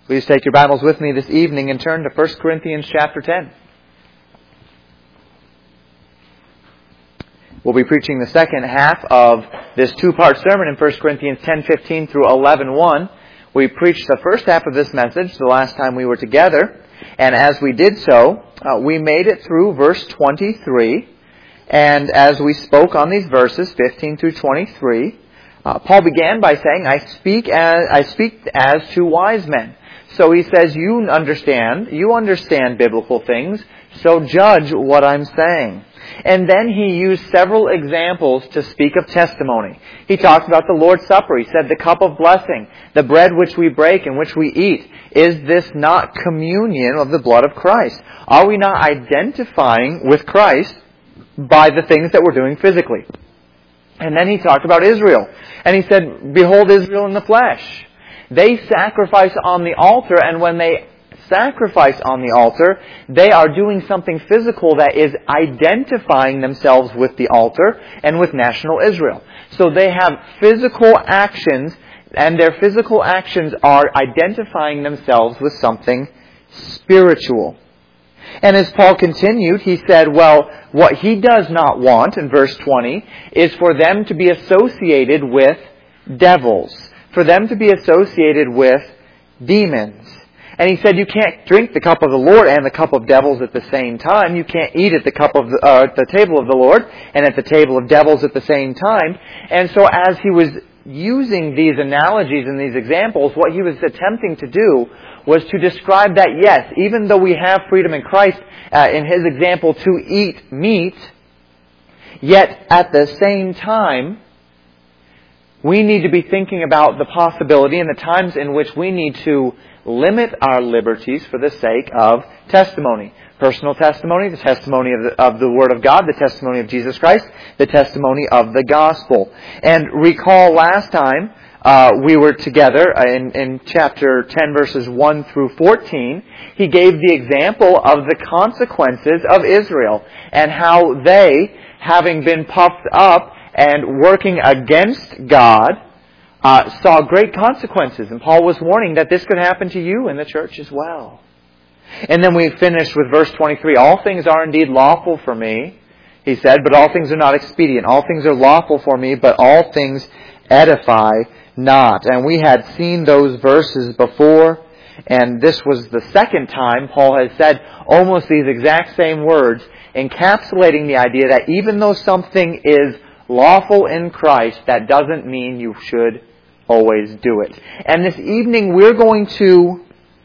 Please take your Bibles with me this evening and turn to 1 Corinthians chapter 10. We'll be preaching the second half of this two-part sermon in 1 Corinthians 10:15 through 11:1. We preached the first half of this message the last time we were together, and as we did so, we made it through verse 23. And as we spoke on these verses, 15 through 23, Paul began by saying, I speak as to wise men. So he says, you understand biblical things, so judge what I'm saying. And then he used several examples to speak of testimony. He talked about the Lord's Supper. He said the cup of blessing, the bread which we break and which we eat. Is this not communion of the blood of Christ? Are we not identifying with Christ by the things that we're doing physically? And then he talked about Israel. And he said, behold Israel in the flesh. They sacrifice on the altar, and when they sacrifice on the altar, they are doing something physical that is identifying themselves with the altar and with national Israel. So they have physical actions, and their physical actions are identifying themselves with something spiritual. And as Paul continued, he said, well, what he does not want, in verse 20, is for them to be associated with devils, for them to be associated with demons. And he said you can't drink the cup of the Lord and the cup of devils at the same time. You can't eat at the table of the Lord and at the table of devils at the same time. And so as he was using these analogies and these examples, what he was attempting to do was to describe that, yes, even though we have freedom in Christ, in his example, to eat meat, yet at the same time, we need to be thinking about the possibility and the times in which we need to limit our liberties for the sake of testimony. Personal testimony, the testimony of the Word of God, the testimony of Jesus Christ, the testimony of the Gospel. And recall last time we were together in chapter 10 verses 1 through 14, he gave the example of the consequences of Israel and how they, having been puffed up and working against God, saw great consequences. And Paul was warning that this could happen to you in the church as well. And then we finished with verse 23. All things are indeed lawful for me, he said, but all things are not expedient. All things are lawful for me, but all things edify not. And we had seen those verses before, and this was the second time Paul has said almost these exact same words, encapsulating the idea that even though something is lawful in Christ, that doesn't mean you should always do it. And this evening we're going to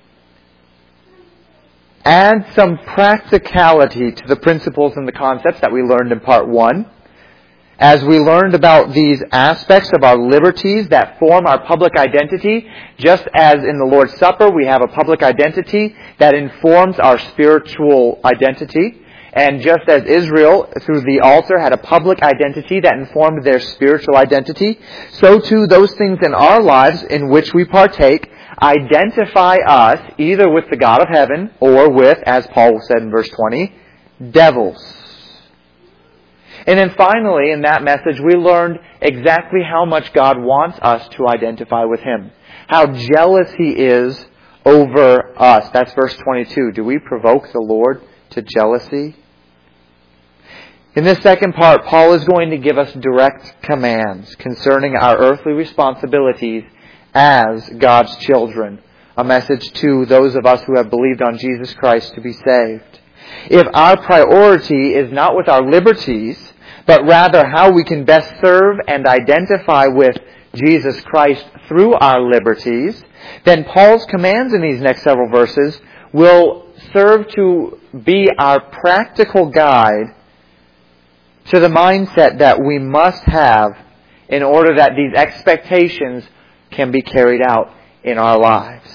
add some practicality to the principles and the concepts that we learned in part 1. As we learned about these aspects of our liberties that form our public identity, just as in the Lord's Supper we have a public identity that informs our spiritual identity, and just as Israel, through the altar, had a public identity that informed their spiritual identity, so too those things in our lives in which we partake identify us either with the God of heaven or with, as Paul said in verse 20, devils. And then finally, in that message, we learned exactly how much God wants us to identify with Him. How jealous He is over us. That's verse 22. Do we provoke the Lord to jealousy? In this second part, Paul is going to give us direct commands concerning our earthly responsibilities as God's children. A message to those of us who have believed on Jesus Christ to be saved. If our priority is not with our liberties, but rather how we can best serve and identify with Jesus Christ through our liberties, then Paul's commands in these next several verses will serve to be our practical guide to the mindset that we must have in order that these expectations can be carried out in our lives.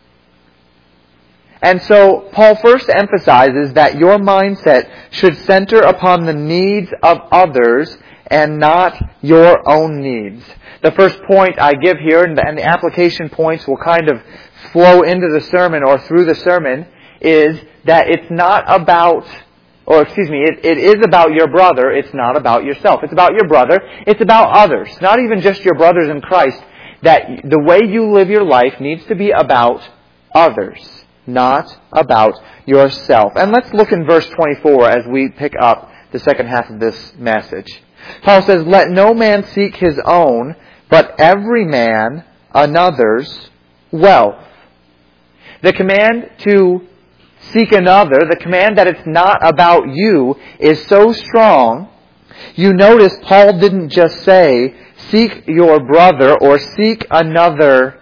And so Paul first emphasizes that your mindset should center upon the needs of others and not your own needs. The first point I give here, and the application points will kind of flow into the sermon or through the sermon, is that it's not about, it is about your brother, it's not about yourself. It's about your brother, it's about others. Not even just your brothers in Christ, that the way you live your life needs to be about others, not about yourself. And let's look in verse 24 as we pick up the second half of this message. Paul says, "Let no man seek his own, but every man another's wealth." The command to seek another, the command that it's not about you, is so strong. You notice Paul didn't just say, seek your brother or seek another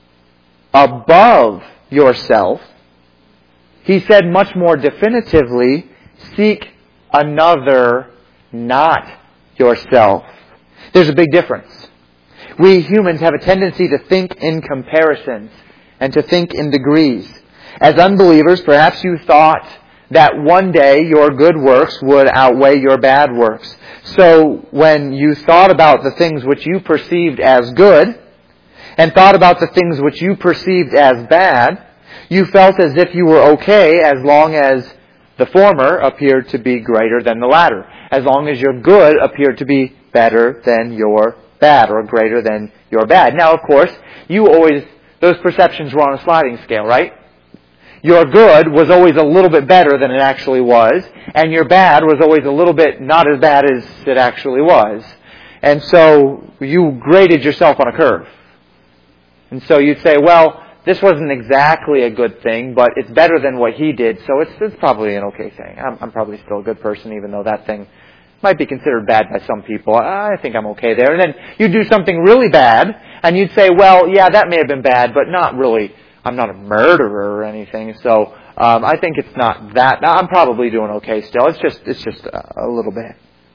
above yourself. He said much more definitively, seek another not yourself. There's a big difference. We humans have a tendency to think in comparisons and to think in degrees. As unbelievers, perhaps you thought that one day your good works would outweigh your bad works. So when you thought about the things which you perceived as good and thought about the things which you perceived as bad, you felt as if you were okay as long as the former appeared to be greater than the latter, as long as your good appeared to be better than your bad or greater than your bad. Now, of course, those perceptions were on a sliding scale, right? Your good was always a little bit better than it actually was, and your bad was always a little bit not as bad as it actually was. And so you graded yourself on a curve. And so you'd say, well, this wasn't exactly a good thing, but it's better than what he did, so it's probably an okay thing. I'm probably still a good person, even though that thing might be considered bad by some people. I think I'm okay there. And then you'd do something really bad, and you'd say, well, yeah, that may have been bad, but not really. I'm not a murderer or anything, so I think it's not that. I'm probably doing okay still. It's just a little bit.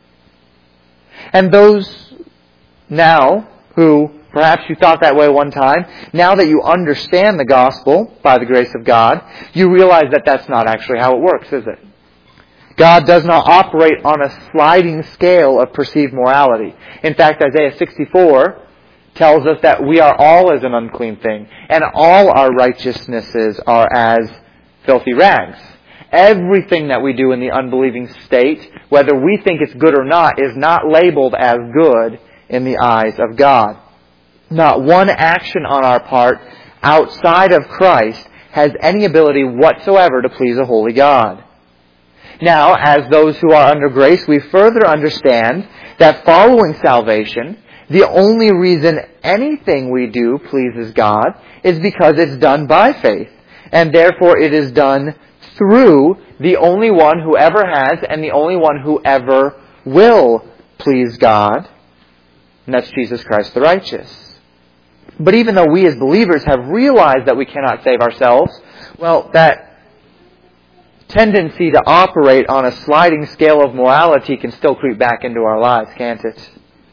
And those now who perhaps you thought that way one time, now that you understand the gospel by the grace of God, you realize that that's not actually how it works, is it? God does not operate on a sliding scale of perceived morality. In fact, Isaiah 64 tells us that we are all as an unclean thing, and all our righteousnesses are as filthy rags. Everything that we do in the unbelieving state, whether we think it's good or not, is not labeled as good in the eyes of God. Not one action on our part outside of Christ has any ability whatsoever to please a holy God. Now, as those who are under grace, we further understand that following salvation, the only reason anything we do pleases God is because it's done by faith. And therefore it is done through the only one who ever has and the only one who ever will please God. And that's Jesus Christ the righteous. But even though we as believers have realized that we cannot save ourselves, well, that tendency to operate on a sliding scale of morality can still creep back into our lives, can't it?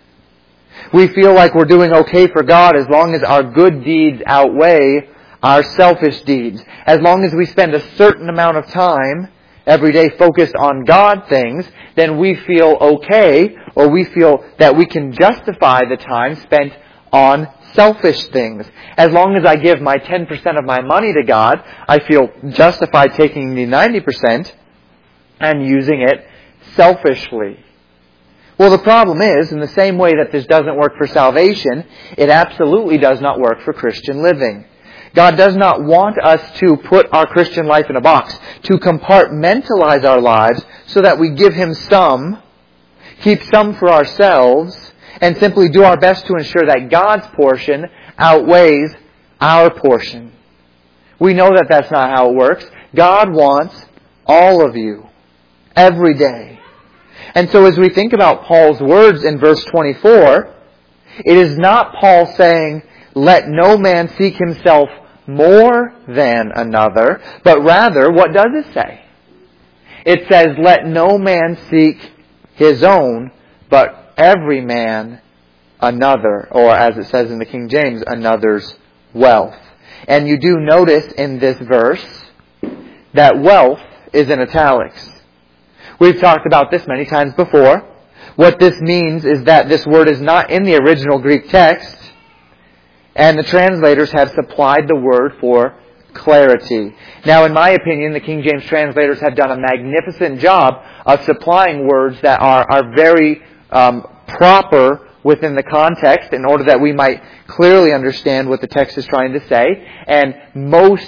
We feel like we're doing okay for God as long as our good deeds outweigh our selfish deeds. As long as we spend a certain amount of time every day focused on God things, then we feel okay, or we feel that we can justify the time spent on selfish things. As long as I give my 10% of my money to God, I feel justified taking the 90% and using it selfishly. Well, the problem is, in the same way that this doesn't work for salvation, it absolutely does not work for Christian living. God does not want us to put our Christian life in a box, to compartmentalize our lives so that we give Him some, keep some for ourselves, and simply do our best to ensure that God's portion outweighs our portion. We know that that's not how it works. God wants all of you, every day. And so as we think about Paul's words in verse 24, it is not Paul saying, let no man seek himself more than another, but rather, what does it say? It says, let no man seek his own, but every man another, or as it says in the King James, another's wealth. And you do notice in this verse that wealth is in italics. We've talked about this many times before. What this means is that this word is not in the original Greek text, and the translators have supplied the word for clarity. Now, in my opinion, the King James translators have done a magnificent job of supplying words that are very proper within the context in order that we might clearly understand what the text is trying to say. And most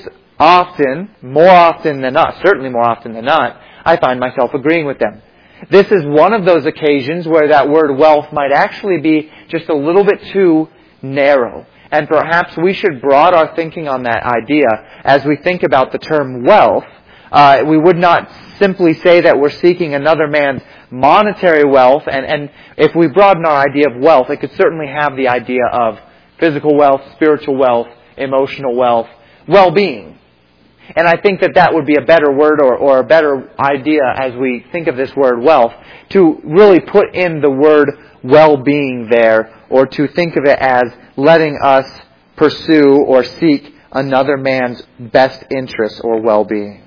more often than not, certainly more often than not, I find myself agreeing with them. This is one of those occasions where that word wealth might actually be just a little bit too narrow. And perhaps we should broaden our thinking on that idea as we think about the term wealth. We would not simply say that we're seeking another man's monetary wealth. And if we broaden our idea of wealth, it could certainly have the idea of physical wealth, spiritual wealth, emotional wealth, well-being. And I think that would be a better word or a better idea as we think of this word wealth, to really put in the word well-being there, or to think of it as letting us pursue or seek another man's best interests or well-being.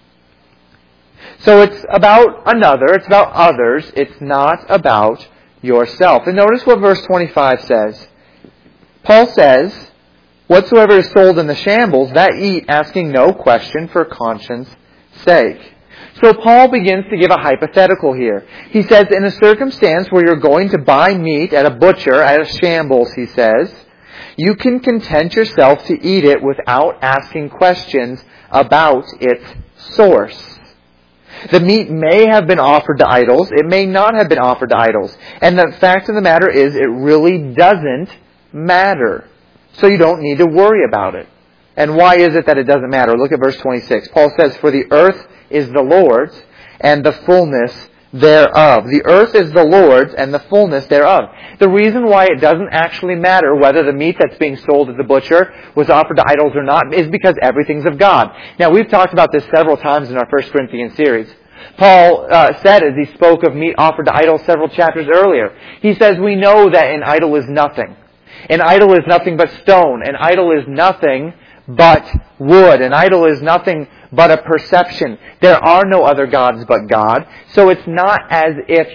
So it's about another, it's about others, it's not about yourself. And notice what verse 25 says. Paul says, "Whatsoever is sold in the shambles, that eat, asking no question for conscience sake." So Paul begins to give a hypothetical here. He says, in a circumstance where you're going to buy meat at a butcher, at a shambles, he says, you can content yourself to eat it without asking questions about its source. The meat may have been offered to idols. It may not have been offered to idols. And the fact of the matter is, it really doesn't matter. So you don't need to worry about it. And why is it that it doesn't matter? Look at verse 26. Paul says, "For the earth is the Lord's, and the fullness thereof." The earth is the Lord's, and the fullness thereof. The reason why it doesn't actually matter whether the meat that's being sold at the butcher was offered to idols or not is because everything's of God. Now, we've talked about this several times in our 1 Corinthians series. Paul said, as he spoke of meat offered to idols several chapters earlier, he says, we know that an idol is nothing. An idol is nothing but stone. An idol is nothing but wood. An idol is nothing but a perception. There are no other gods but God. So it's not as if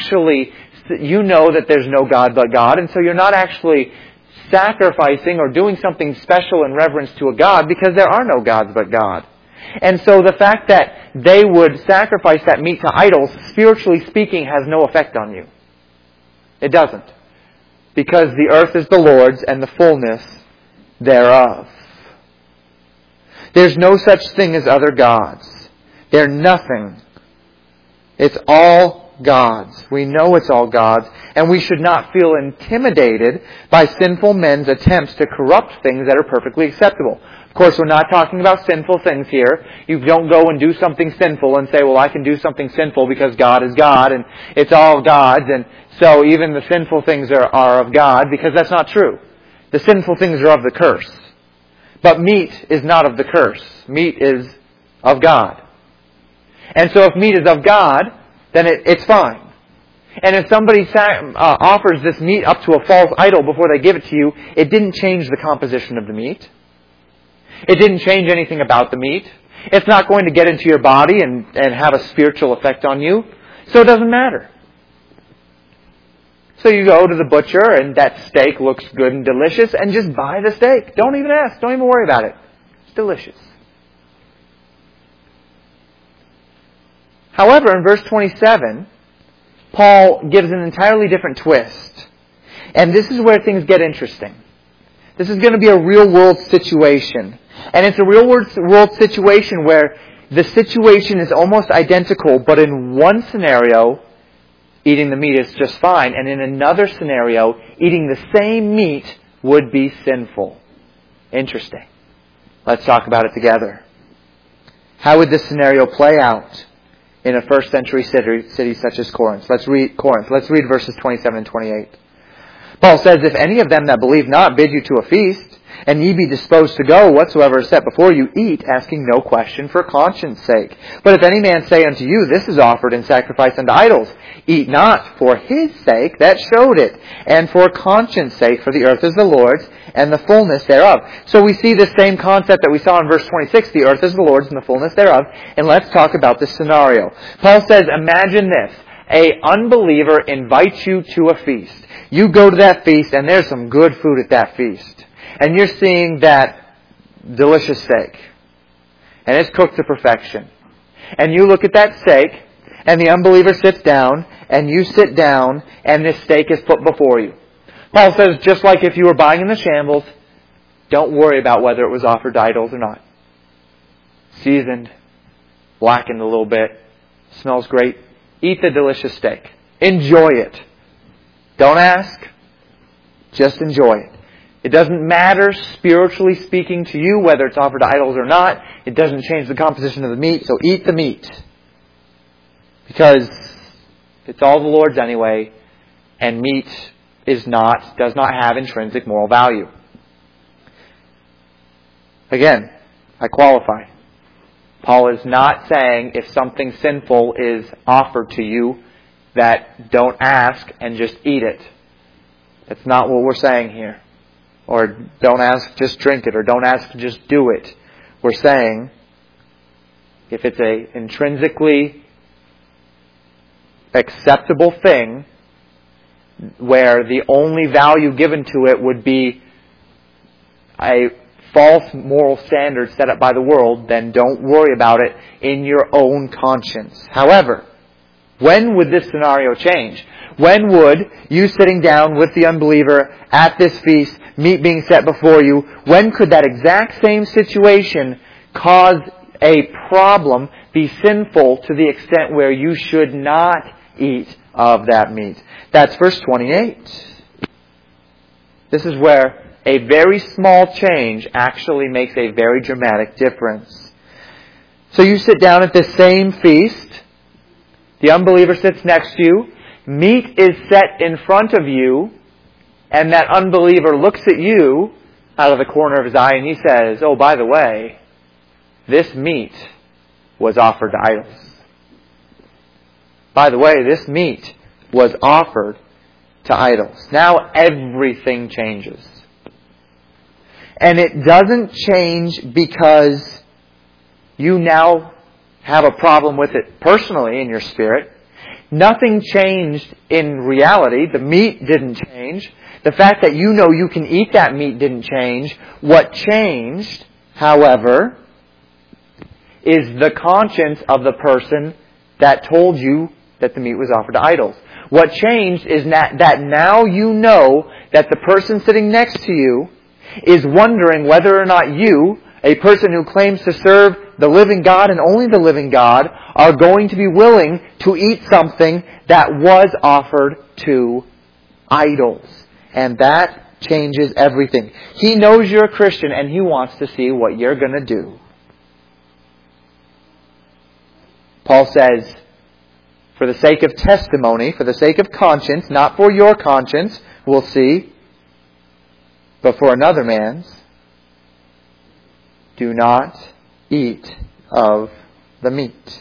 you know that there's no God but God, and so you're not actually sacrificing or doing something special in reverence to a God, because there are no gods but God. And so the fact that they would sacrifice that meat to idols, spiritually speaking, has no effect on you. It doesn't. Because the earth is the Lord's and the fullness thereof. There's no such thing as other gods. They're nothing. It's all God's. We know it's all God's, and we should not feel intimidated by sinful men's attempts to corrupt things that are perfectly acceptable. Of course, we're not talking about sinful things here. You don't go and do something sinful and say, well, I can do something sinful because God is God, and it's all God's, and so even the sinful things are of God, because that's not true. The sinful things are of the curse. But meat is not of the curse. Meat is of God. And so if meat is of God, then it's fine. And if somebody offers this meat up to a false idol before they give it to you, it didn't change the composition of the meat. It didn't change anything about the meat. It's not going to get into your body and have a spiritual effect on you. So it doesn't matter. So you go to the butcher and that steak looks good and delicious, and just buy the steak. Don't even ask. Don't even worry about it. It's delicious. However, in verse 27, Paul gives an entirely different twist. And this is where things get interesting. This is going to be a real-world situation. And it's a real-world situation where the situation is almost identical, but in one scenario, eating the meat is just fine. And in another scenario, eating the same meat would be sinful. Interesting. Let's talk about it together. How would this scenario play out in a first century city such as Corinth? Let's read verses 27 and 28. Paul says, "If any of them that believe not bid you to a feast, and ye be disposed to go, whatsoever is set before you, eat, asking no question for conscience sake. But if any man say unto you, this is offered in sacrifice unto idols, eat not for his sake that showed it, and for conscience sake, for the earth is the Lord's, and the fullness thereof." So we see the same concept that we saw in verse 26, the earth is the Lord's and the fullness thereof. And let's talk about this scenario. Paul says, imagine this. An unbeliever invites you to a feast. You go to that feast, and there's some good food at that feast. And you're seeing that delicious steak. And it's cooked to perfection. And you look at that steak, and the unbeliever sits down, and you sit down, and this steak is put before you. Paul says, just like if you were buying in the shambles, don't worry about whether it was offered to idols or not. seasoned, blackened a little bit, smells great. Eat the delicious steak. Enjoy it. Don't ask. Just enjoy it. It doesn't matter, spiritually speaking, to you whether it's offered to idols or not. It doesn't change the composition of the meat, so eat the meat. Because it's all the Lord's anyway, and meat does not have intrinsic moral value. Again, I qualify. Paul is not saying if something sinful is offered to you that don't ask and just eat it. That's not what we're saying here. Or don't ask, just drink it. Or don't ask, just do it. We're saying if it's an intrinsically acceptable thing where the only value given to it would be a false moral standard set up by the world, then don't worry about it in your own conscience. However, when would this scenario change? When would you sitting down with the unbeliever at this feast, meat being set before you, when could that exact same situation cause a problem, be sinful to the extent where you should not eat of that meat? That's verse 28. This is where a very small change actually makes a very dramatic difference. So you sit down at this same feast. The unbeliever sits next to you. Meat is set in front of you. And that unbeliever looks at you out of the corner of his eye and he says, "Oh, by the way, this meat was offered to idols. By the way, this meat was offered to idols." Now everything changes. And it doesn't change because you now have a problem with it personally in your spirit. Nothing changed in reality. The meat didn't change. The fact that you know you can eat that meat didn't change. What changed, however, is the conscience of the person that told you that the meat was offered to idols. What changed is that now you know that the person sitting next to you is wondering whether or not you, a person who claims to serve the living God and only the living God, are going to be willing to eat something that was offered to idols. And that changes everything. He knows you're a Christian and he wants to see what you're going to do. Paul says, for the sake of testimony, for the sake of conscience, not for your conscience, we'll see, but for another man's, do not eat of the meat.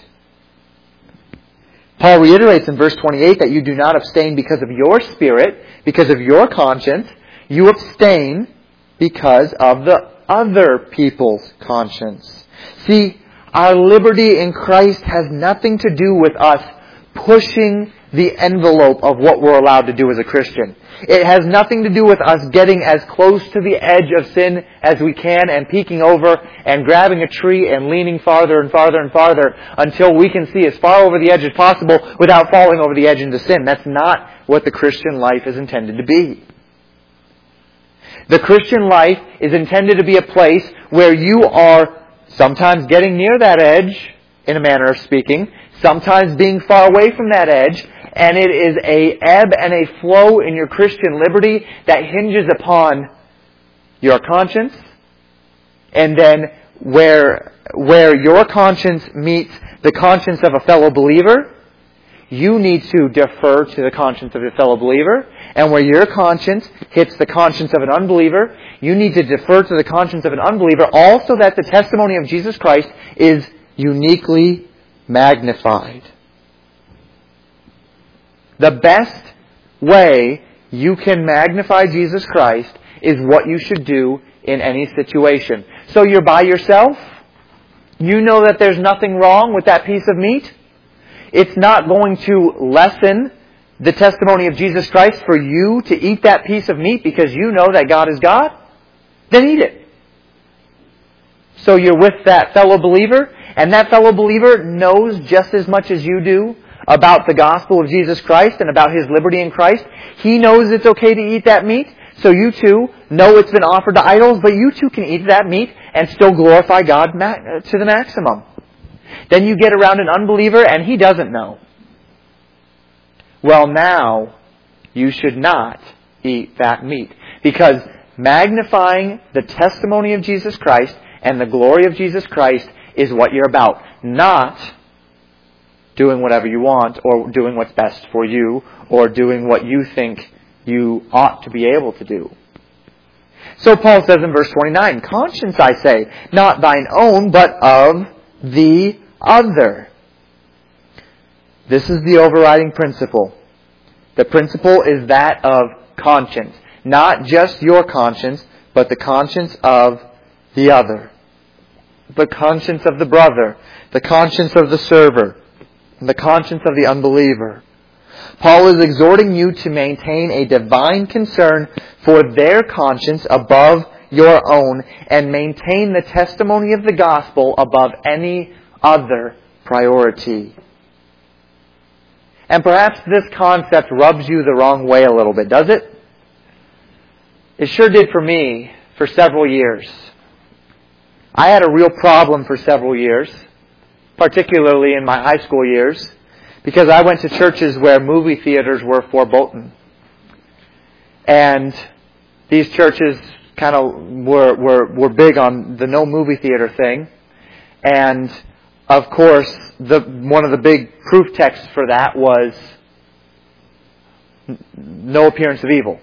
Paul reiterates in verse 28 that you do not abstain because of your spirit, because of your conscience. You abstain because of the other people's conscience. See, our liberty in Christ has nothing to do with us pushing the envelope of what we're allowed to do as a Christian. It has nothing to do with us getting as close to the edge of sin as we can and peeking over and grabbing a tree and leaning farther and farther and farther until we can see as far over the edge as possible without falling over the edge into sin. That's not what the Christian life is intended to be. The Christian life is intended to be a place where you are sometimes getting near that edge, in a manner of speaking, sometimes being far away from that edge, and it is a ebb and a flow in your Christian liberty that hinges upon your conscience, and then where your conscience meets the conscience of a fellow believer, you need to defer to the conscience of a fellow believer. And where your conscience hits the conscience of an unbeliever, you need to defer to the conscience of an unbeliever, also that the testimony of Jesus Christ is uniquely magnified. The best way you can magnify Jesus Christ is what you should do in any situation. So you're by yourself. You know that there's nothing wrong with that piece of meat. It's not going to lessen the testimony of Jesus Christ for you to eat that piece of meat because you know that God is God. Then eat it. So you're with that fellow believer, and that fellow believer knows just as much as you do about the gospel of Jesus Christ and about his liberty in Christ. He knows it's okay to eat that meat, So you too know it's been offered to idols, but you too can eat that meat and still glorify God to the maximum. Then you get around an unbeliever and he doesn't know. Well, now you should not eat that meat, because magnifying the testimony of Jesus Christ and the glory of Jesus Christ is what you're about, not doing whatever you want or doing what's best for you or doing what you think you ought to be able to do. So Paul says in verse 29, conscience, I say, not thine own, but of the other. This is the overriding principle. The principle is that of conscience. Not just your conscience, but the conscience of the other. The conscience of the brother. The conscience of the server. The conscience of the unbeliever. Paul is exhorting you to maintain a divine concern for their conscience above your own, and maintain the testimony of the gospel above any other priority. And perhaps this concept rubs you the wrong way a little bit, does it? It sure did for me for several years. I had a real problem for several years, particularly in my high school years, because I went to churches where movie theaters were verboten. And these churches kind of were big on the no movie theater thing. And of course, one of the big proof texts for that was no appearance of evil.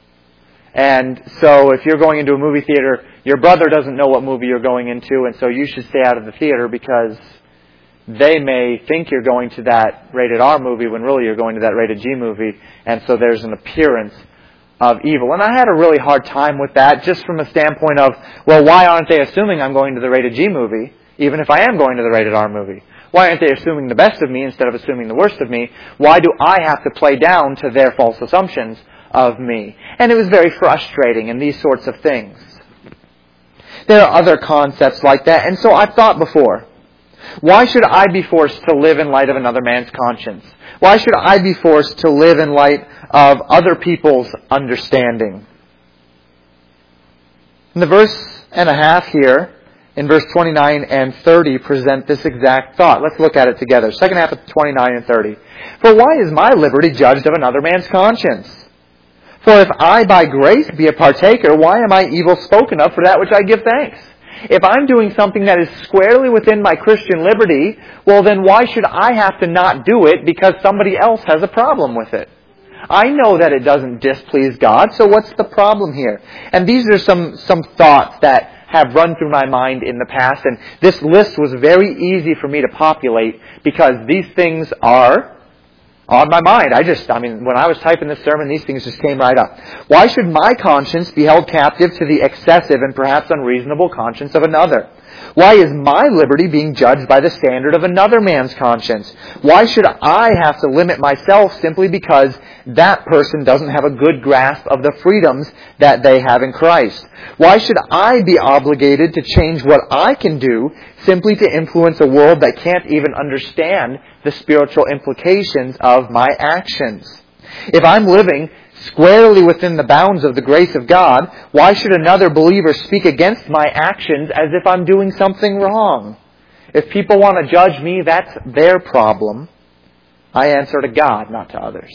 And so if you're going into a movie theater, your brother doesn't know what movie you're going into, and so you should stay out of the theater, because they may think you're going to that rated R movie when really you're going to that rated G movie, and so there's an appearance of evil. And I had a really hard time with that, just from a standpoint of, well, why aren't they assuming I'm going to the rated G movie, even if I am going to the rated R movie? Why aren't they assuming the best of me instead of assuming the worst of me? Why do I have to play down to their false assumptions of me? And it was very frustrating, and these sorts of things. There are other concepts like that, and so I've thought before, why should I be forced to live in light of another man's conscience? Why should I be forced to live in light of other people's understanding? And the verse and a half here, in verse 29 and 30, present this exact thought. Let's look at it together. Second half of 29 and 30. For why is my liberty judged of another man's conscience? For if I by grace be a partaker, why am I evil spoken of for that which I give thanks? If I'm doing something that is squarely within my Christian liberty, well then why should I have to not do it because somebody else has a problem with it? I know that it doesn't displease God, so what's the problem here? And these are some thoughts that have run through my mind in the past, and this list was very easy for me to populate because these things are on my mind. When I was typing this sermon, these things just came right up. Why should my conscience be held captive to the excessive and perhaps unreasonable conscience of another? Why is my liberty being judged by the standard of another man's conscience? Why should I have to limit myself simply because that person doesn't have a good grasp of the freedoms that they have in Christ? Why should I be obligated to change what I can do simply to influence a world that can't even understand the spiritual implications of my actions? If I'm living squarely within the bounds of the grace of God, why should another believer speak against my actions as if I'm doing something wrong? If people want to judge me, that's their problem. I answer to God, not to others.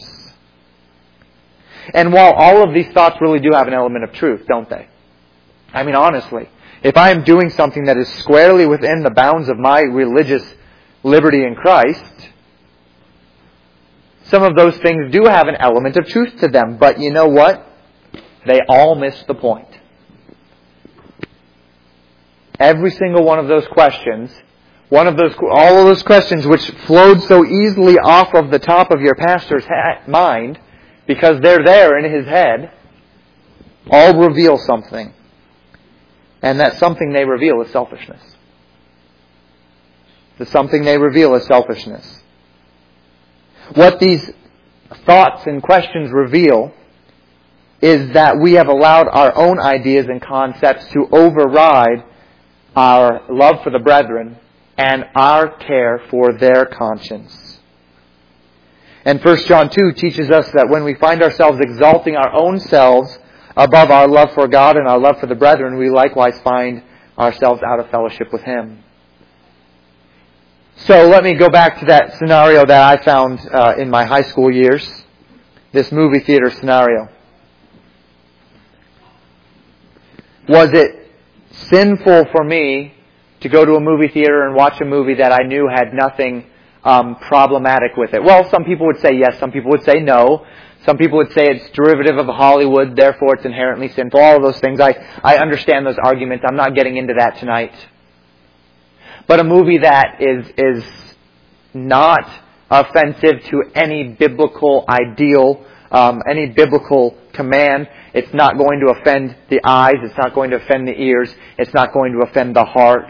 And while all of these thoughts really do have an element of truth, don't they? I mean, honestly, if I am doing something that is squarely within the bounds of my religious liberty in Christ, some of those things do have an element of truth to them. But you know what? They all miss the point. Every single one of those questions, all of those questions which flowed so easily off of the top of your pastor's mind, because they're there in his head, all reveal something. And that something they reveal is selfishness. The something they reveal is selfishness. What these thoughts and questions reveal is that we have allowed our own ideas and concepts to override our love for the brethren and our care for their conscience. And 1 John 2 teaches us that when we find ourselves exalting our own selves above our love for God and our love for the brethren, we likewise find ourselves out of fellowship with Him. So let me go back to that scenario that I found in my high school years, this movie theater scenario. Was it sinful for me to go to a movie theater and watch a movie that I knew had nothing problematic with it? Well, some people would say yes, some people would say no. Some people would say it's derivative of Hollywood, therefore it's inherently sinful. All of those things. I understand those arguments. I'm not getting into that tonight. But a movie that is not offensive to any biblical ideal, any biblical command, it's not going to offend the eyes, it's not going to offend the ears, it's not going to offend the heart.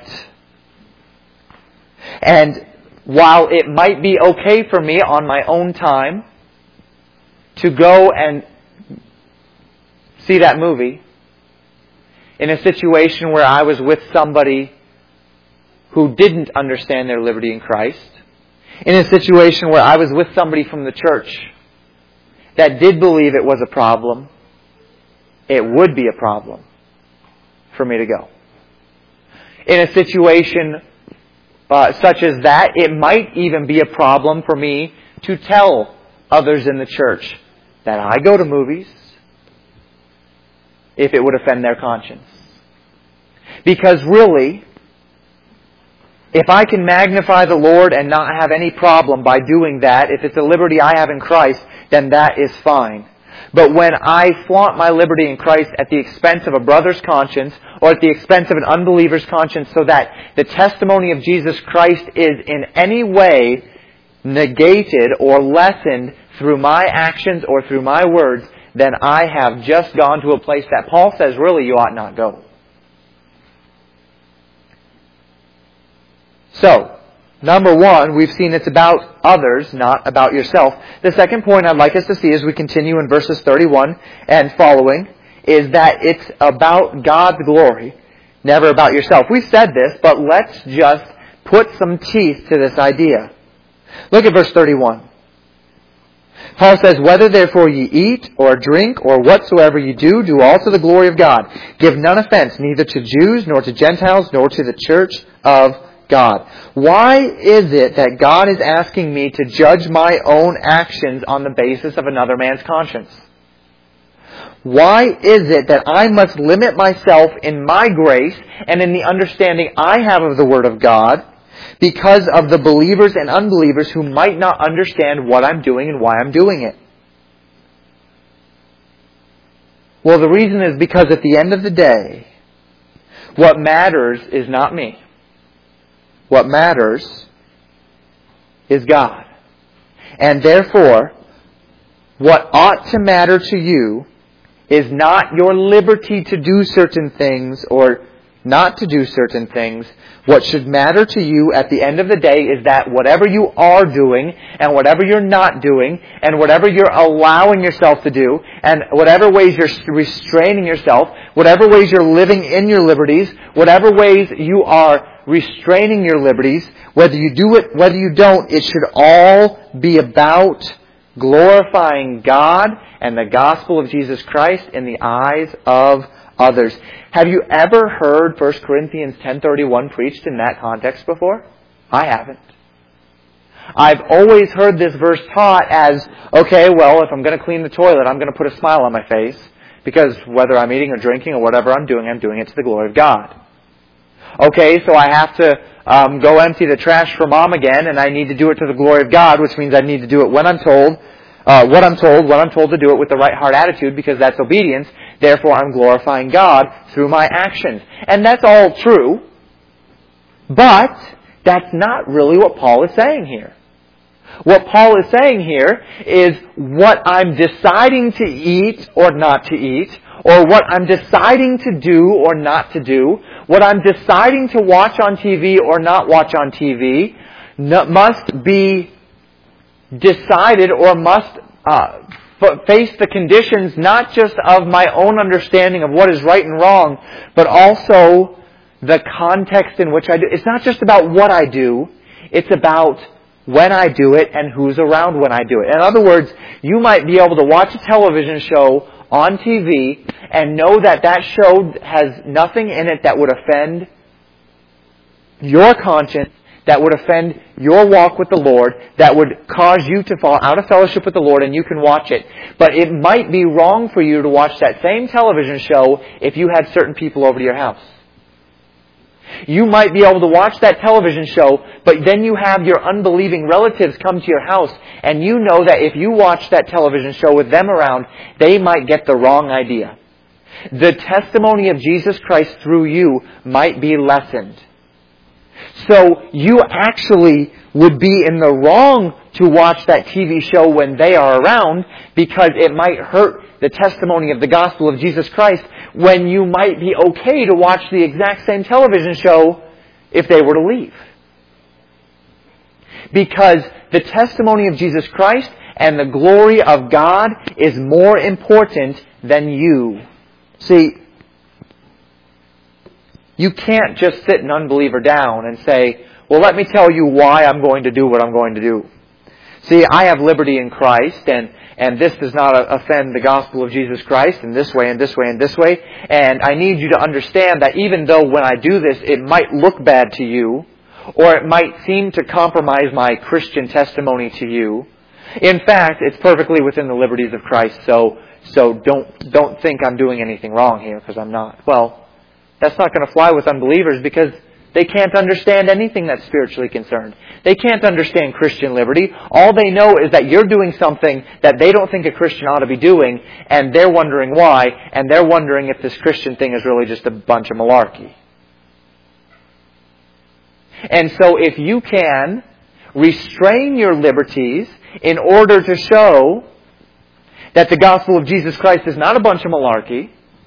And while it might be okay for me on my own time to go and see that movie, in a situation where I was with somebody who didn't understand their liberty in Christ, in a situation where I was with somebody from the church that did believe it was a problem, it would be a problem for me to go. In a situation such as that, it might even be a problem for me to tell others in the church that I go to movies if it would offend their conscience. Because really, if I can magnify the Lord and not have any problem by doing that, if it's a liberty I have in Christ, then that is fine. But when I flaunt my liberty in Christ at the expense of a brother's conscience or at the expense of an unbeliever's conscience so that the testimony of Jesus Christ is in any way negated or lessened through my actions or through my words, then I have just gone to a place that Paul says really you ought not go. So, number one, we've seen it's about others, not about yourself. The second point I'd like us to see as we continue in verses 31 and following is that it's about God's glory, never about yourself. We've said this, but let's just put some teeth to this idea. Look at verse 31. Paul says, "Whether therefore ye eat or drink or whatsoever ye do, do all to the glory of God. Give none offense, neither to Jews nor to Gentiles nor to the church of God." Why is it that God is asking me to judge my own actions on the basis of another man's conscience? Why is it that I must limit myself in my grace and in the understanding I have of the Word of God because of the believers and unbelievers who might not understand what I'm doing and why I'm doing it? Well, the reason is because at the end of the day, what matters is not me. What matters is God. And therefore, what ought to matter to you is not your liberty to do certain things or not to do certain things. What should matter to you at the end of the day is that whatever you are doing and whatever you're not doing and whatever you're allowing yourself to do and whatever ways you're restraining yourself, whatever ways you're living in your liberties, whatever ways you are restraining your liberties, whether you do it, whether you don't, it should all be about glorifying God and the gospel of Jesus Christ in the eyes of others. Have you ever heard 1 Corinthians 10:31 preached in that context before? I haven't. I've always heard this verse taught as, okay, well, if I'm going to clean the toilet, I'm going to put a smile on my face because whether I'm eating or drinking or whatever I'm doing it to the glory of God. Okay, so I have to go empty the trash for Mom again, and I need to do it to the glory of God, which means I need to do it when I'm told, when I'm told to do it with the right heart attitude, because that's obedience. Therefore, I'm glorifying God through my actions. And that's all true, but that's not really what Paul is saying here. What Paul is saying here is what I'm deciding to eat or not to eat, or what I'm deciding to do or not to do, what I'm deciding to watch on TV or not watch on TV, must be decided or must face the conditions not just of my own understanding of what is right and wrong, but also the context in which I do. It's not just about what I do, it's about when I do it and who's around when I do it. In other words, you might be able to watch a television show on TV and know that that show has nothing in it that would offend your conscience, that would offend your walk with the Lord, that would cause you to fall out of fellowship with the Lord, and you can watch it. But it might be wrong for you to watch that same television show if you had certain people over to your house. You might be able to watch that television show, but then you have your unbelieving relatives come to your house, and you know that if you watch that television show with them around, they might get the wrong idea. The testimony of Jesus Christ through you might be lessened. So you actually would be in the wrong to watch that TV show when they are around, because it might hurt the testimony of the gospel of Jesus Christ, when you might be okay to watch the exact same television show if they were to leave. Because the testimony of Jesus Christ and the glory of God is more important than you. See, you can't just sit an unbeliever down and say, well, let me tell you why I'm going to do what I'm going to do. See, I have liberty in Christ, and this does not offend the gospel of Jesus Christ in this way and this way and this way. And I need you to understand that even though when I do this, it might look bad to you, or it might seem to compromise my Christian testimony to you, in fact, it's perfectly within the liberties of Christ, so don't think I'm doing anything wrong here, because I'm not. Well, that's not going to fly with unbelievers, because they can't understand anything that's spiritually concerned. They can't understand Christian liberty. All they know is that you're doing something that they don't think a Christian ought to be doing, and they're wondering why, and they're wondering if this Christian thing is really just a bunch of malarkey. And so if you can restrain your liberties in order to show that the gospel of Jesus Christ is not a bunch of malarkey,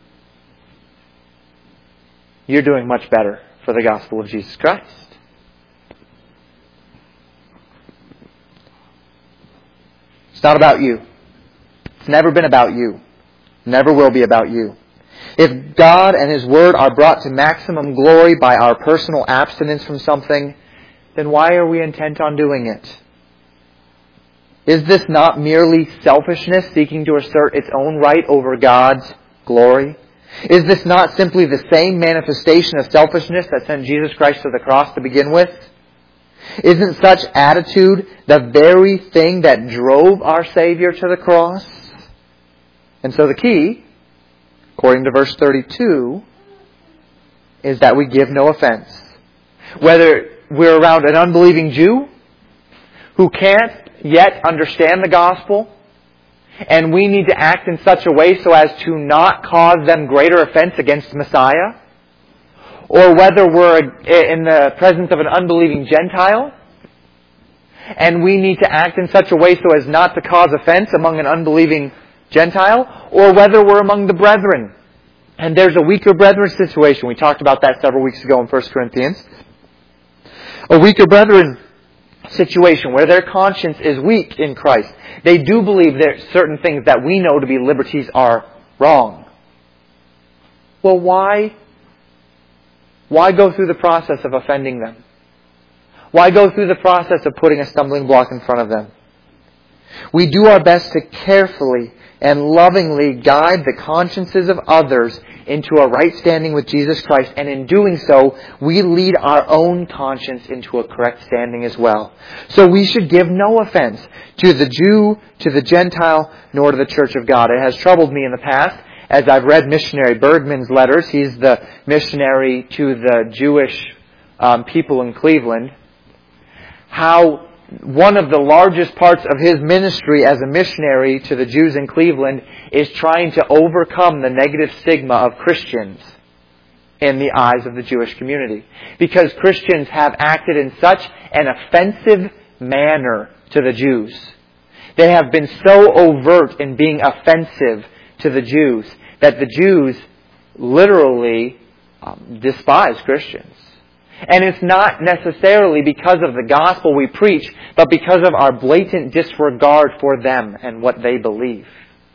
you're doing much better for the gospel of Jesus Christ. It's not about you. It's never been about you. Never will be about you. If God and His Word are brought to maximum glory by our personal abstinence from something, then why are we intent on doing it? Is this not merely selfishness seeking to assert its own right over God's glory? Is this not simply the same manifestation of selfishness that sent Jesus Christ to the cross to begin with? Isn't such attitude the very thing that drove our Savior to the cross? And so the key, according to verse 32, is that we give no offense. Whether we're around an unbelieving Jew who can't yet understand the gospel, and we need to act in such a way so as to not cause them greater offense against Messiah, or whether we're in the presence of an unbelieving Gentile, and we need to act in such a way so as not to cause offense among an unbelieving Gentile, or whether we're among the brethren. And there's a weaker brethren situation. We talked about that several weeks ago in 1 Corinthians. A weaker brethren situation where their conscience is weak in Christ. They do believe that certain things that we know to be liberties are wrong. Well, why go through the process of offending them? Why go through the process of putting a stumbling block in front of them? We do our best to carefully and lovingly guide the consciences of others into a right standing with Jesus Christ, and in doing so, we lead our own conscience into a correct standing as well. So we should give no offense to the Jew, to the Gentile, nor to the Church of God. It has troubled me in the past, as I've read missionary Bergman's letters. He's the missionary to the Jewish people in Cleveland. How one of the largest parts of his ministry as a missionary to the Jews in Cleveland is trying to overcome the negative stigma of Christians in the eyes of the Jewish community. Because Christians have acted in such an offensive manner to the Jews. They have been so overt in being offensive to the Jews that the Jews literally despise Christians. And it's not necessarily because of the gospel we preach, but because of our blatant disregard for them and what they believe.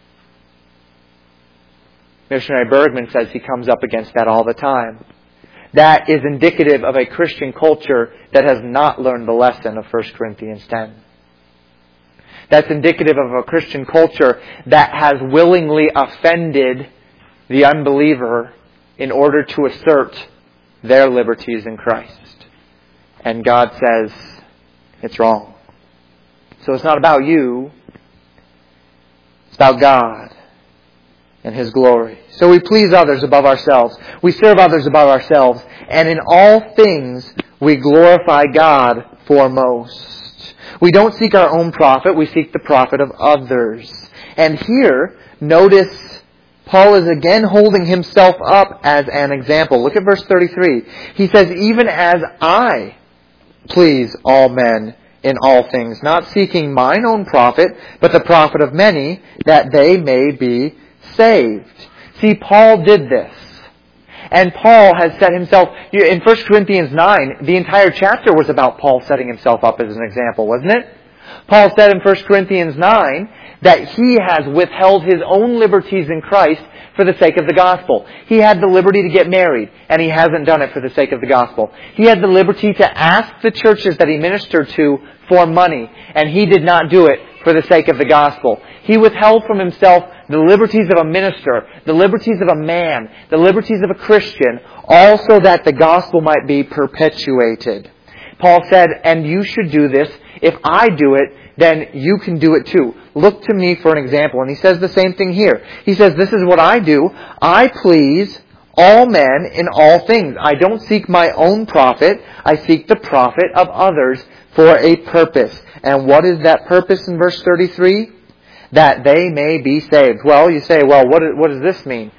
Missionary Bergman says he comes up against that all the time. That is indicative of a Christian culture that has not learned the lesson of 1 Corinthians 10. That's indicative of a Christian culture that has willingly offended the unbeliever in order to assert their liberties in Christ. And God says, it's wrong. So it's not about you. It's about God and His glory. So we please others above ourselves. We serve others above ourselves. And in all things, we glorify God foremost. We don't seek our own profit. We seek the profit of others. And here, notice Paul is again holding himself up as an example. Look at verse 33. He says, even as I please all men in all things, not seeking mine own profit, but the profit of many, that they may be saved. See, Paul did this. And Paul has set himself, in 1 Corinthians 9, the entire chapter was about Paul setting himself up as an example, wasn't it? Paul said in 1 Corinthians 9 that he has withheld his own liberties in Christ for the sake of the gospel. He had the liberty to get married, and he hasn't done it for the sake of the gospel. He had the liberty to ask the churches that he ministered to for money, and he did not do it for the sake of the gospel. He withheld from himself the liberties of a minister, the liberties of a man, the liberties of a Christian, all so that the gospel might be perpetuated. Paul said, and you should do this. If I do it, then you can do it too. Look to me for an example. And he says the same thing here. He says, this is what I do. I please all men in all things. I don't seek my own profit. I seek the profit of others for a purpose. And what is that purpose in verse 33? That they may be saved. Well, you say, well, what does this mean?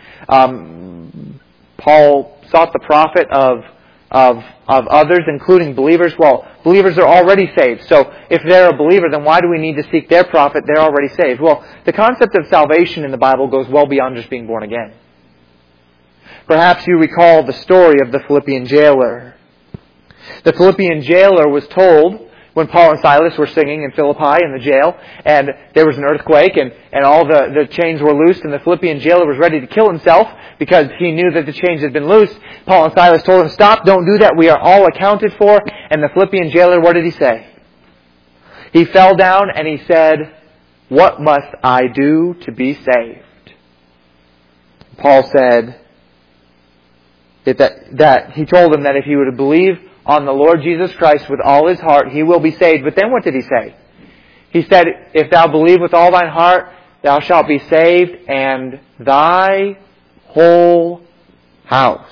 Paul sought the profit of others, including believers. Well, believers are already saved. So if they're a believer, then why do we need to seek their profit? They're already saved. Well, the concept of salvation in the Bible goes well beyond just being born again. Perhaps you recall the story of the Philippian jailer. The Philippian jailer was told, when Paul and Silas were singing in Philippi in the jail, and there was an earthquake, and all the chains were loosed, and the Philippian jailer was ready to kill himself because he knew that the chains had been loosed. Paul and Silas told him, stop, don't do that, we are all accounted for. And the Philippian jailer, what did he say? He fell down and he said, what must I do to be saved? Paul said that he told him that if he were to believe on the Lord Jesus Christ with all his heart, he will be saved. But then what did he say? He said, if thou believe with all thine heart, thou shalt be saved, and thy whole house.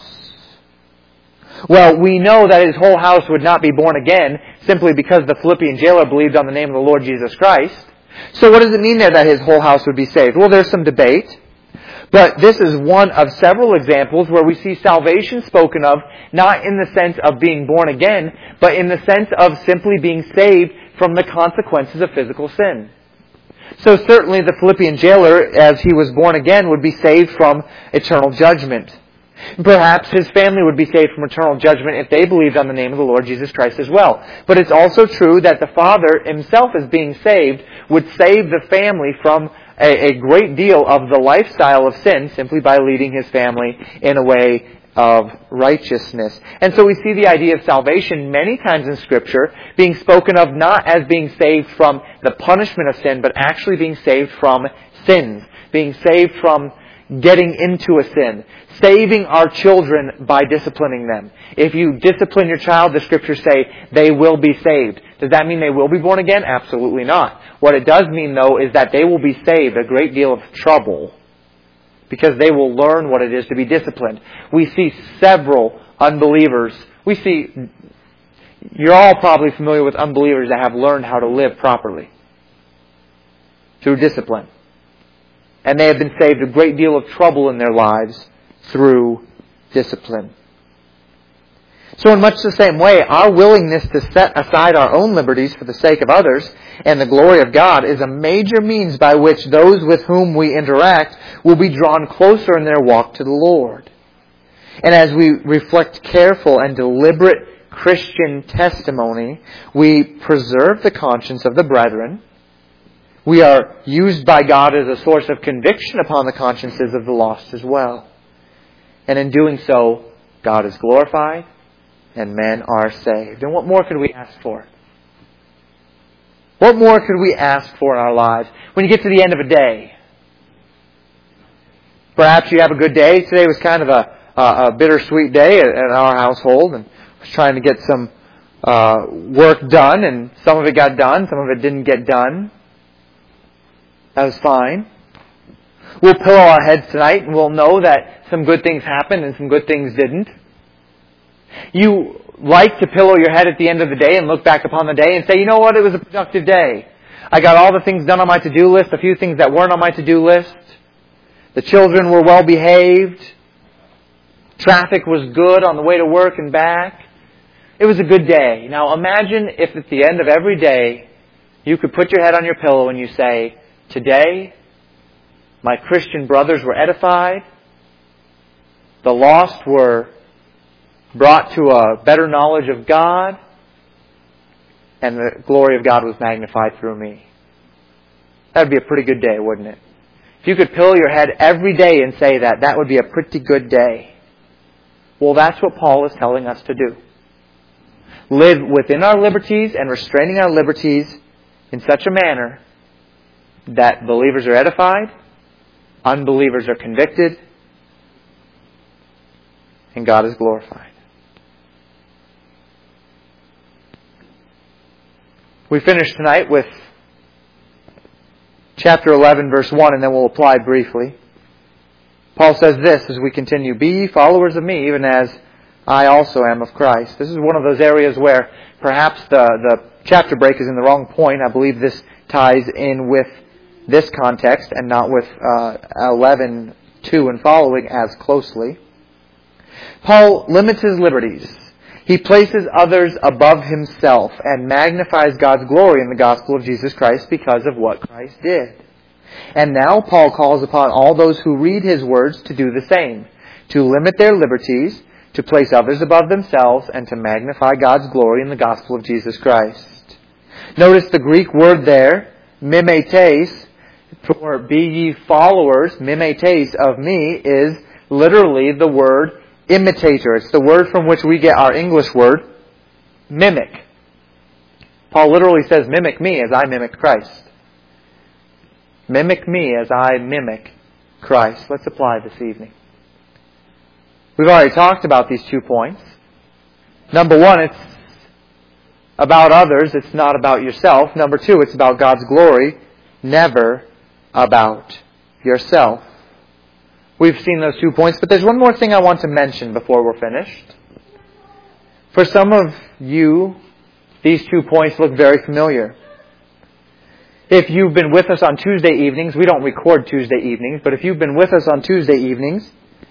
Well, we know that his whole house would not be born again simply because the Philippian jailer believed on the name of the Lord Jesus Christ. So what does it mean there that his whole house would be saved? Well, there's some debate. But this is one of several examples where we see salvation spoken of, not in the sense of being born again, but in the sense of simply being saved from the consequences of physical sin. So certainly the Philippian jailer, as he was born again, would be saved from eternal judgment. Perhaps his family would be saved from eternal judgment if they believed on the name of the Lord Jesus Christ as well. But it's also true that the father himself, as being saved, would save the family from a great deal of the lifestyle of sin simply by leading his family in a way of righteousness. And so we see the idea of salvation many times in Scripture being spoken of not as being saved from the punishment of sin, but actually being saved from sins, being saved from getting into a sin, saving our children by disciplining them. If you discipline your child, the Scriptures say they will be saved. Does that mean they will be born again? Absolutely not. What it does mean, though, is that they will be saved a great deal of trouble because they will learn what it is to be disciplined. We see several unbelievers. You're all probably familiar with unbelievers that have learned how to live properly through discipline. And they have been saved a great deal of trouble in their lives through discipline. So in much the same way, our willingness to set aside our own liberties for the sake of others and the glory of God is a major means by which those with whom we interact will be drawn closer in their walk to the Lord. And as we reflect careful and deliberate Christian testimony, we preserve the conscience of the brethren. We are used by God as a source of conviction upon the consciences of the lost as well. And in doing so, God is glorified and men are saved. And what more could we ask for? What more could we ask for in our lives? When you get to the end of a day, perhaps you have a good day. Today was kind of a bittersweet day at our household, and I was trying to get some work done, and some of it got done, some of it didn't get done. That was fine. We'll pillow our heads tonight, and we'll know that some good things happened and some good things didn't. You like to pillow your head at the end of the day and look back upon the day and say, you know what, it was a productive day. I got all the things done on my to-do list, a few things that weren't on my to-do list. The children were well behaved. Traffic was good on the way to work and back. It was a good day. Now imagine if at the end of every day you could put your head on your pillow and you say, today my Christian brothers were edified. The lost were brought to a better knowledge of God, and the glory of God was magnified through me. That would be a pretty good day, wouldn't it? If you could pillow your head every day and say that, that would be a pretty good day. Well, that's what Paul is telling us to do. Live within our liberties and restraining our liberties in such a manner that believers are edified, unbelievers are convicted, and God is glorified. We finish tonight with chapter 11, verse 1, and then we'll apply briefly. Paul says this as we continue, "Be ye followers of me, even as I also am of Christ." This is one of those areas where perhaps the chapter break is in the wrong point. I believe this ties in with this context and not with 11:2 and following as closely. Paul limits his liberties. He places others above himself and magnifies God's glory in the gospel of Jesus Christ because of what Christ did. And now Paul calls upon all those who read his words to do the same, to limit their liberties, to place others above themselves, and to magnify God's glory in the gospel of Jesus Christ. Notice the Greek word there, mimetes, for be ye followers, mimetes of me, is literally the word imitator. It's the word from which we get our English word, mimic. Paul literally says, mimic me as I mimic Christ. Mimic me as I mimic Christ. Let's apply this evening. We've already talked about these 2 points. Number 1, it's about others. It's not about yourself. Number 2, it's about God's glory. Never about yourself. We've seen those 2 points, but there's one more thing I want to mention before we're finished. For some of you, these 2 points look very familiar. If you've been with us on Tuesday evenings, we don't record Tuesday evenings, but if you've been with us on Tuesday evenings,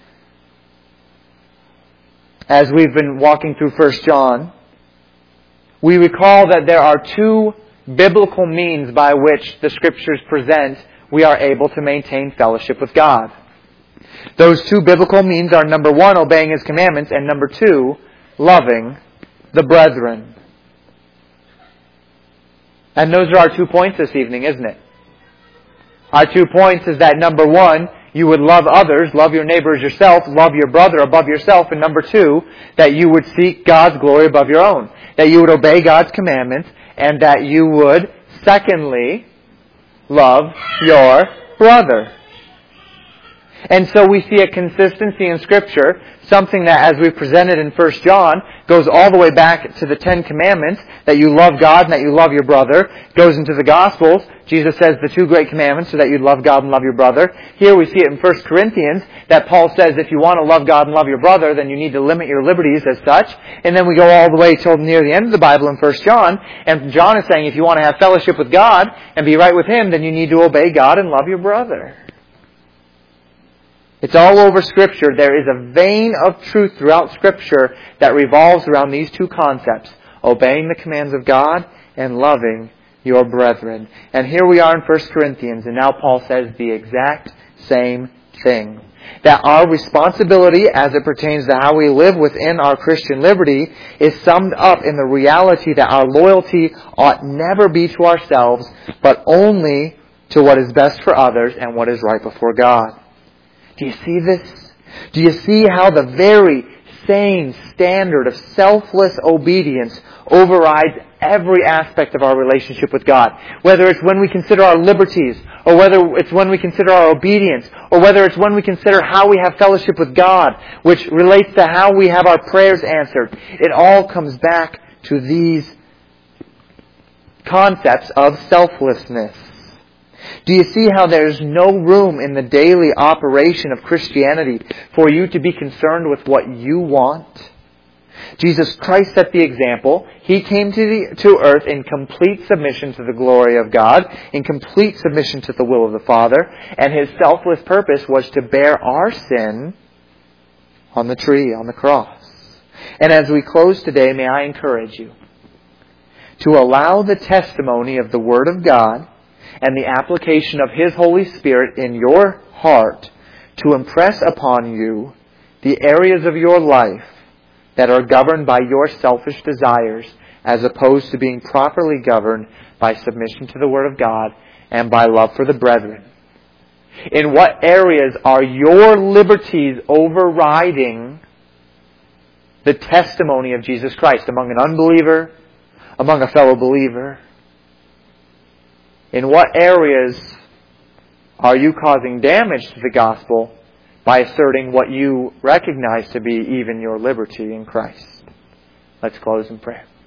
as we've been walking through 1 John, we recall that there are 2 biblical means by which the Scriptures present we are able to maintain fellowship with God. Those 2 biblical means are, number 1, obeying His commandments, and number 2, loving the brethren. And those are our 2 points this evening, isn't it? Our 2 points is that, number 1, you would love others, love your neighbor as yourself, love your brother above yourself, and number 2, that you would seek God's glory above your own. That you would obey God's commandments, and that you would, secondly, love your brother. And so we see a consistency in Scripture, something that, as we presented in 1 John, goes all the way back to the 10 Commandments, that you love God and that you love your brother. Goes into the Gospels. Jesus says the 2 great commandments are that you love God and love your brother. Here we see it in 1 Corinthians, that Paul says if you want to love God and love your brother, then you need to limit your liberties as such. And then we go all the way till near the end of the Bible in 1 John, and John is saying if you want to have fellowship with God and be right with Him, then you need to obey God and love your brother. It's all over Scripture. There is a vein of truth throughout Scripture that revolves around these 2 concepts, obeying the commands of God and loving your brethren. And here we are in 1 Corinthians, and now Paul says the exact same thing. That our responsibility as it pertains to how we live within our Christian liberty is summed up in the reality that our loyalty ought never be to ourselves, but only to what is best for others and what is right before God. Do you see this? Do you see how the very insane standard of selfless obedience overrides every aspect of our relationship with God. Whether it's when we consider our liberties, or whether it's when we consider our obedience, or whether it's when we consider how we have fellowship with God, which relates to how we have our prayers answered. It all comes back to these concepts of selflessness. Do you see how there's no room in the daily operation of Christianity for you to be concerned with what you want? Jesus Christ set the example. He came to earth in complete submission to the glory of God, in complete submission to the will of the Father, and His selfless purpose was to bear our sin on the tree, on the cross. And as we close today, may I encourage you to allow the testimony of the Word of God and the application of His Holy Spirit in your heart to impress upon you the areas of your life that are governed by your selfish desires, as opposed to being properly governed by submission to the Word of God and by love for the brethren. In what areas are your liberties overriding the testimony of Jesus Christ among an unbeliever, among a fellow believer? In what areas are you causing damage to the gospel by asserting what you recognize to be even your liberty in Christ? Let's close in prayer.